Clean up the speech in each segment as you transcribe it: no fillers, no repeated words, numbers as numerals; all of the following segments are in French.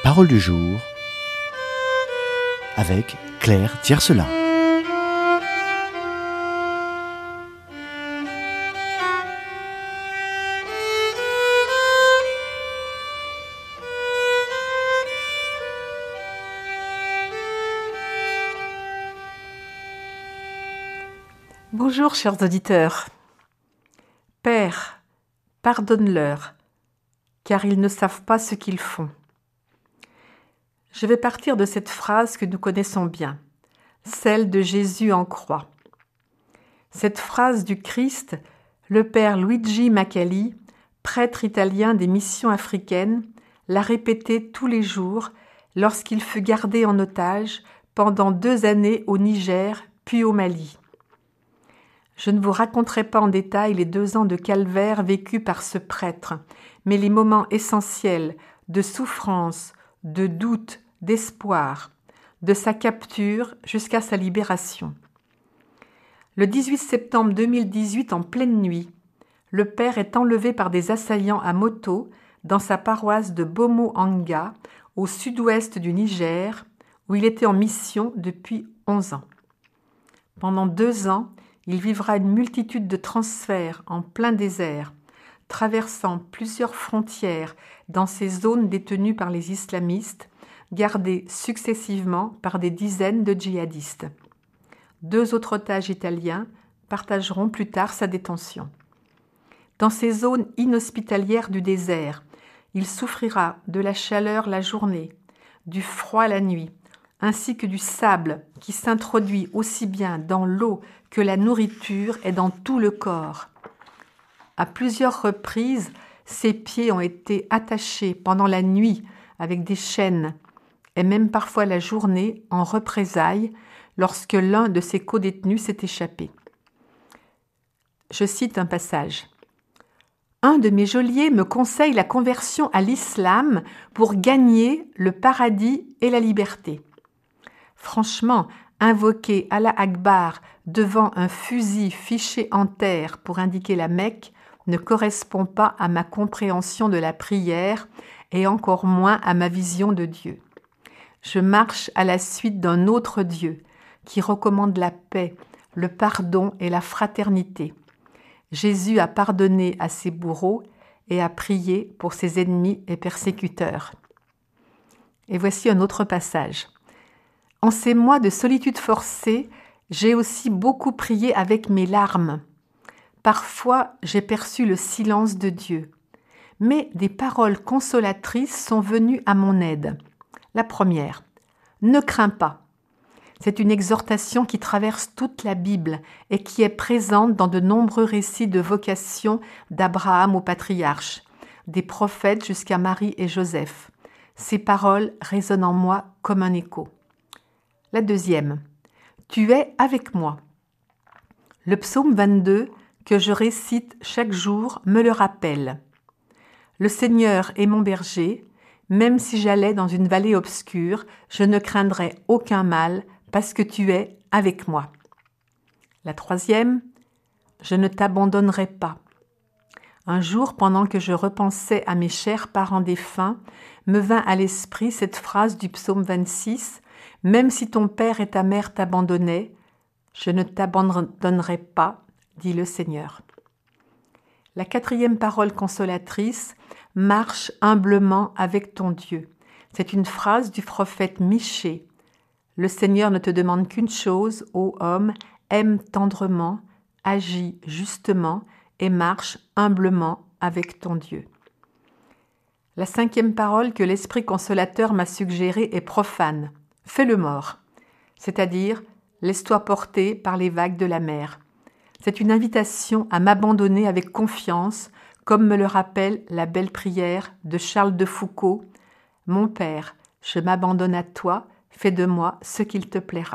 Parole du jour avec Claire Tiercelin. Bonjour chers auditeurs. Père, pardonne-leur, car ils ne savent pas ce qu'ils font. Je vais partir de cette phrase que nous connaissons bien, celle de Jésus en croix. Cette phrase du Christ, le père Luigi Macalli, prêtre italien des missions africaines, l'a répétée tous les jours lorsqu'il fut gardé en otage pendant 2 années au Niger puis au Mali. Je ne vous raconterai pas en détail les 2 ans de calvaire vécus par ce prêtre, mais les moments essentiels de souffrance, de doute, d'espoir, de sa capture jusqu'à sa libération. Le 18 septembre 2018, en pleine nuit, le père est enlevé par des assaillants à moto dans sa paroisse de Bomo-Anga, au sud-ouest du Niger, où il était en mission depuis 11 ans. Pendant 2 ans, il vivra une multitude de transferts en plein désert, traversant plusieurs frontières dans ces zones détenues par les islamistes, gardées successivement par des dizaines de djihadistes. 2 autres otages italiens partageront plus tard sa détention. Dans ces zones inhospitalières du désert, il souffrira de la chaleur la journée, du froid la nuit, ainsi que du sable qui s'introduit aussi bien dans l'eau que la nourriture et dans tout le corps. À plusieurs reprises, ses pieds ont été attachés pendant la nuit avec des chaînes et même parfois la journée en représailles lorsque l'un de ses codétenus s'est échappé. Je cite un passage. « Un de mes geôliers me conseille la conversion à l'islam pour gagner le paradis et la liberté. Franchement, invoquer Allah Akbar devant un fusil fiché en terre pour indiquer la Mecque ne correspond pas à ma compréhension de la prière et encore moins à ma vision de Dieu. Je marche à la suite d'un autre Dieu qui recommande la paix, le pardon et la fraternité. Jésus a pardonné à ses bourreaux et a prié pour ses ennemis et persécuteurs. » Et voici un autre passage. « En ces mois de solitude forcée, j'ai aussi beaucoup prié avec mes larmes. Parfois, j'ai perçu le silence de Dieu. Mais des paroles consolatrices sont venues à mon aide. La première, « Ne crains pas ». C'est une exhortation qui traverse toute la Bible et qui est présente dans de nombreux récits de vocation d'Abraham au patriarche, des prophètes jusqu'à Marie et Joseph. Ces paroles résonnent en moi comme un écho. La deuxième, « Tu es avec moi ». Le psaume 22, que je récite chaque jour, me le rappelle. Le Seigneur est mon berger, même si j'allais dans une vallée obscure, je ne craindrai aucun mal parce que tu es avec moi. La troisième, je ne t'abandonnerai pas. Un jour, pendant que je repensais à mes chers parents défunts, me vint à l'esprit cette phrase du psaume 26, « Même si ton père et ta mère t'abandonnaient, je ne t'abandonnerai pas, dit le Seigneur. » La 4e parole consolatrice, « Marche humblement avec ton Dieu ». C'est une phrase du prophète Michée. Le Seigneur ne te demande qu'une chose, ô homme, aime tendrement, agis justement et marche humblement avec ton Dieu. La 5e parole que l'Esprit consolateur m'a suggérée est profane. Fais le mort, c'est-à-dire laisse-toi porter par les vagues de la mer. C'est une invitation à m'abandonner avec confiance, comme me le rappelle la belle prière de Charles de Foucault. « Mon Père, je m'abandonne à toi, fais de moi ce qu'il te plaira. »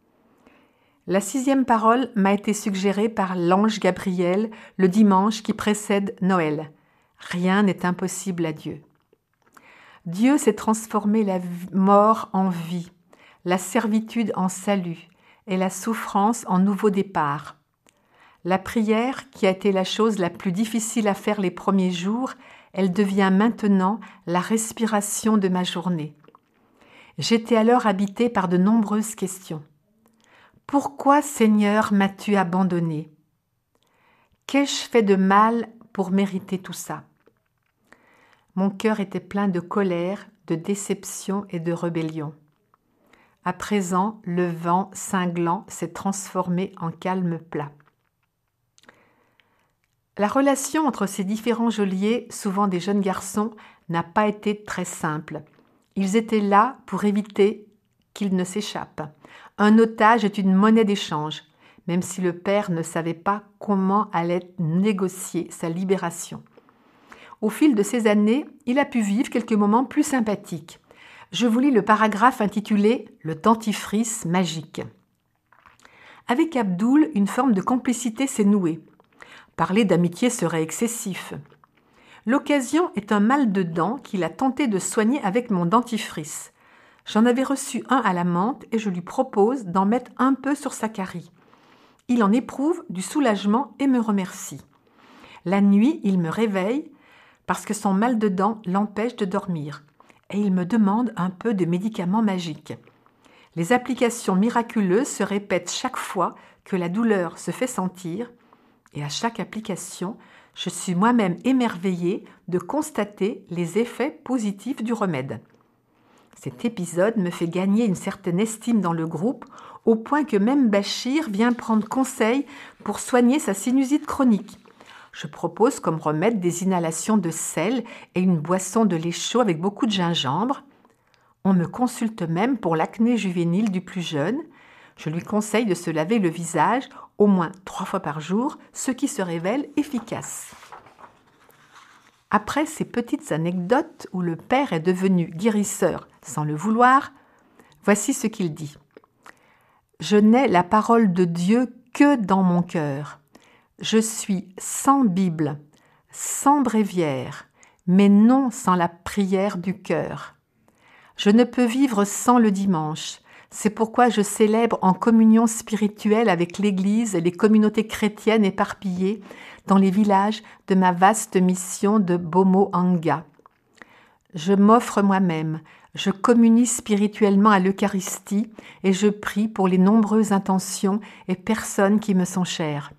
La 6e parole m'a été suggérée par l'ange Gabriel le dimanche qui précède Noël. Rien n'est impossible à Dieu. Dieu sait transformer la mort en vie, la servitude en salut et la souffrance en nouveau départ. La prière, qui a été la chose la plus difficile à faire les premiers jours, Elle devient maintenant la respiration de ma journée. J'étais alors habitée par de nombreuses questions. Pourquoi, Seigneur, m'as-tu abandonné ? Qu'ai-je fait de mal pour mériter tout ça ? Mon cœur était plein de colère, de déception et de rébellion. À présent, le vent cinglant s'est transformé en calme plat. La relation entre ces différents geôliers, souvent des jeunes garçons, n'a pas été très simple. Ils étaient là pour éviter qu'ils ne s'échappent. Un otage est une monnaie d'échange, même si le père ne savait pas comment allait négocier sa libération. Au fil de ces années, il a pu vivre quelques moments plus sympathiques. Je vous lis le paragraphe intitulé « Le dentifrice magique ». Avec Abdoul, une forme de complicité s'est nouée. Parler d'amitié serait excessif. L'occasion est un mal de dents qu'il a tenté de soigner avec mon dentifrice. J'en avais reçu un à la menthe et je lui propose d'en mettre un peu sur sa carie. Il en éprouve du soulagement et me remercie. La nuit, il me réveille parce que son mal de dents l'empêche de dormir et il me demande un peu de médicaments magiques. Les applications miraculeuses se répètent chaque fois que la douleur se fait sentir et à chaque application, je suis moi-même émerveillée de constater les effets positifs du remède. Cet épisode me fait gagner une certaine estime dans le groupe, au point que même Bachir vient prendre conseil pour soigner sa sinusite chronique. Je propose comme remède des inhalations de sel et une boisson de lait chaud avec beaucoup de gingembre. On me consulte même pour l'acné juvénile du plus jeune. Je lui conseille de se laver le visage au moins 3 fois par jour, ce qui se révèle efficace. Après ces petites anecdotes où le père est devenu guérisseur sans le vouloir, voici ce qu'il dit. « Je n'ai la parole de Dieu que dans mon cœur. Je suis sans Bible, sans bréviaire, mais non sans la prière du cœur. Je ne peux vivre sans le dimanche. C'est pourquoi je célèbre en communion spirituelle avec l'Église et les communautés chrétiennes éparpillées dans les villages de ma vaste mission de Bomo-Anga. Je m'offre moi-même, je communie spirituellement à l'Eucharistie et je prie pour les nombreuses intentions et personnes qui me sont chères.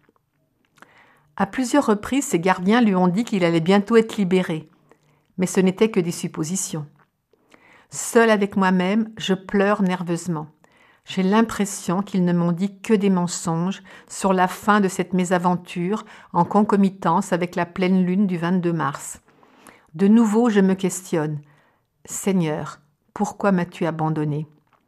À plusieurs reprises, ses gardiens lui ont dit qu'il allait bientôt être libéré, mais ce n'était que des suppositions. Seule avec moi-même, je pleure nerveusement. J'ai l'impression qu'ils ne m'ont dit que des mensonges sur la fin de cette mésaventure en concomitance avec la pleine lune du 22 mars. De nouveau, je me questionne. Seigneur, pourquoi m'as-tu abandonné ?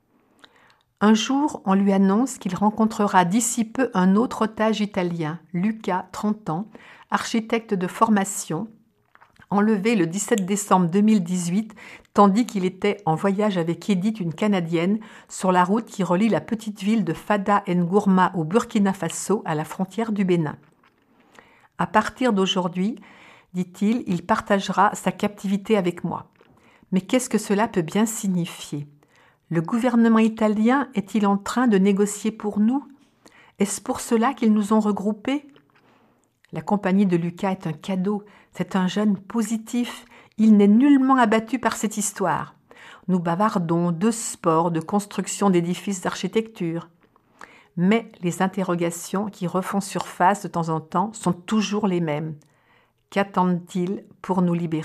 Un jour, on lui annonce qu'il rencontrera d'ici peu un autre otage italien, Luca, 30 ans, architecte de formation, enlevé le 17 décembre 2018, tandis qu'il était en voyage avec Edith, une Canadienne, sur la route qui relie la petite ville de Fada Ngourma au Burkina Faso à la frontière du Bénin. À partir d'aujourd'hui, dit-il, il partagera sa captivité avec moi. Mais qu'est-ce que cela peut bien signifier ? Le gouvernement italien est-il en train de négocier pour nous ? Est-ce pour cela qu'ils nous ont regroupés ? La compagnie de Lucas est un cadeau, c'est un jeune positif, il n'est nullement abattu par cette histoire. Nous bavardons de sport, de construction d'édifices d'architecture. Mais les interrogations qui refont surface de temps en temps sont toujours les mêmes. Qu'attendent-ils pour nous libérer ?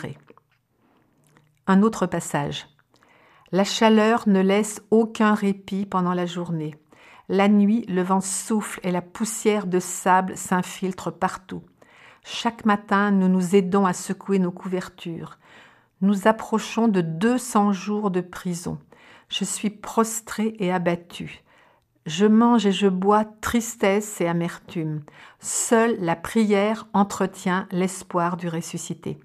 Un autre passage. La chaleur ne laisse aucun répit pendant la journée. La nuit, le vent souffle et la poussière de sable s'infiltre partout. Chaque matin, nous nous aidons à secouer nos couvertures. Nous approchons de 200 jours de prison. Je suis prostrée et abattue. Je mange et je bois tristesse et amertume. Seule la prière entretient l'espoir du ressuscité.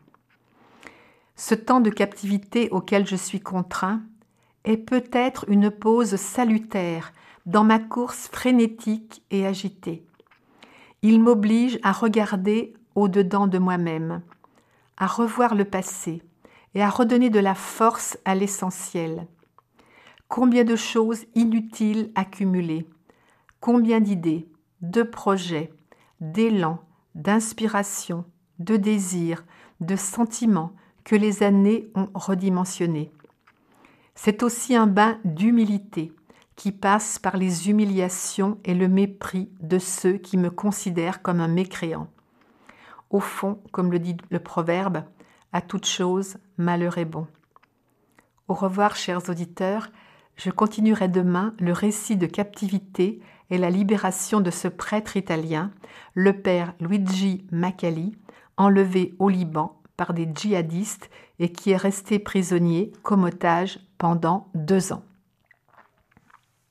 Ce temps de captivité auquel je suis contraint est peut-être une pause salutaire dans ma course frénétique et agitée. Il m'oblige à regarder au-dedans de moi-même, à revoir le passé et à redonner de la force à l'essentiel. Combien de choses inutiles accumulées, combien d'idées, de projets, d'élan, d'inspiration, de désirs, de sentiments que les années ont redimensionnés. C'est aussi un bain d'humilité qui passe par les humiliations et le mépris de ceux qui me considèrent comme un mécréant. Au fond, comme le dit le proverbe, à toute chose, malheur est bon. Au revoir, chers auditeurs. Je continuerai demain le récit de captivité et la libération de ce prêtre italien, le père Luigi Macali, enlevé au Liban par des djihadistes et qui est resté prisonnier comme otage pendant 2 ans.